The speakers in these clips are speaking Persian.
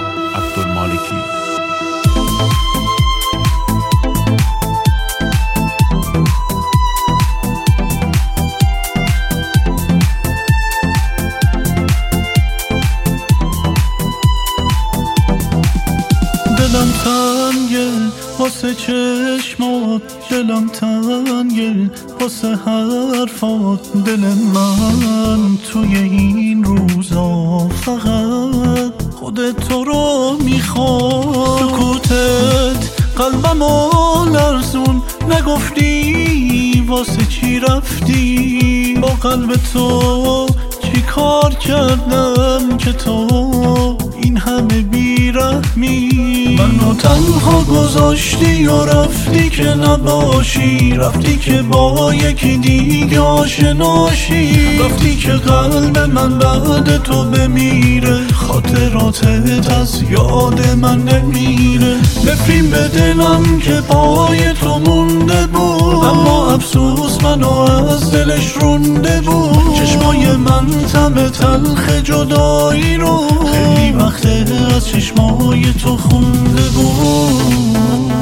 عبدالمالکی. دلم تنگه واسه چشمات، دلم تنگه واسه حرفات. دل من توی این روزا فقط خودت تو رو میخواد. سکوتت قلبمو لرزون، نگفتی واسه چی رفتی. با قلب تو چی کار کردم که تو این همه بیرحمی. منو تنها گذاشتی و رفتی که نباشی، رفتی که با یکی دیگه آشناشی. رفتی که قلب من بعد تو بمیره، خاطراتت از یاد من نمیره. نفرین به دلم که پای تو مونده بود، اما افسوس منو از دلش رونده بود. چشمای من طعم تلخ جدایی رو خیلی وقته از چشمای تو خونده بود.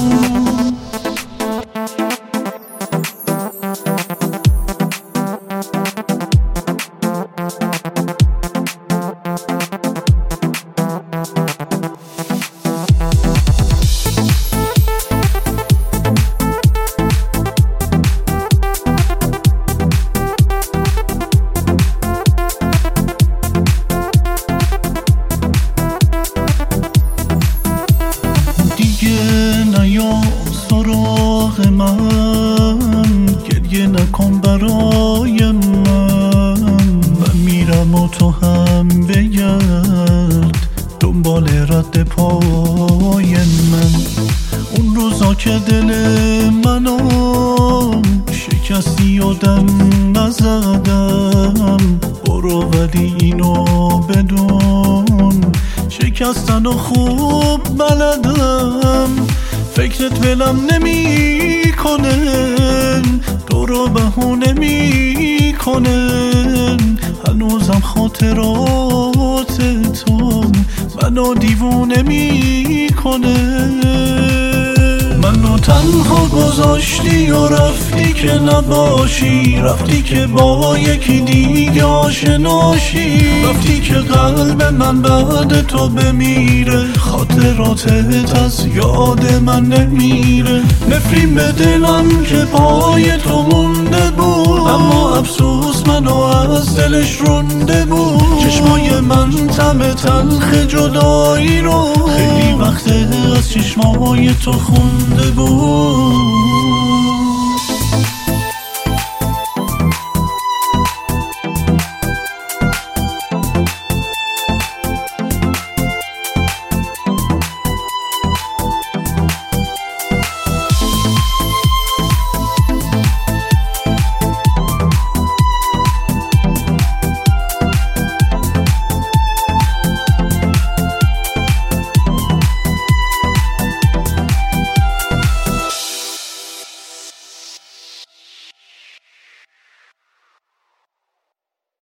سراغ من گریه نکن برای من میرم و تو هم بگرد دنبال رد پای من. اون روزا که دل منو شکستی و دم نزدم، برو ولی اینو بدون شکستن و خوب بلدم. فکرت ولم نمی کنن، تو رو بهونه می کنن. هنوزم خاطرات تو منو دیوونه می کنن. منو تنها گذاشتی و رفتی که نباشی، رفتی که با یکی دیگه آشناشی. رفتی که قلب من بعد تو بمیره، خاطراتت از یاد من نمیره. نفرین به دلم که پای تو مونده بود، اما افسوس منو از دلش رونده بود. چشمای من طعم تلخ جدایی رو خیلی وقته از چشمای تو خونده بود.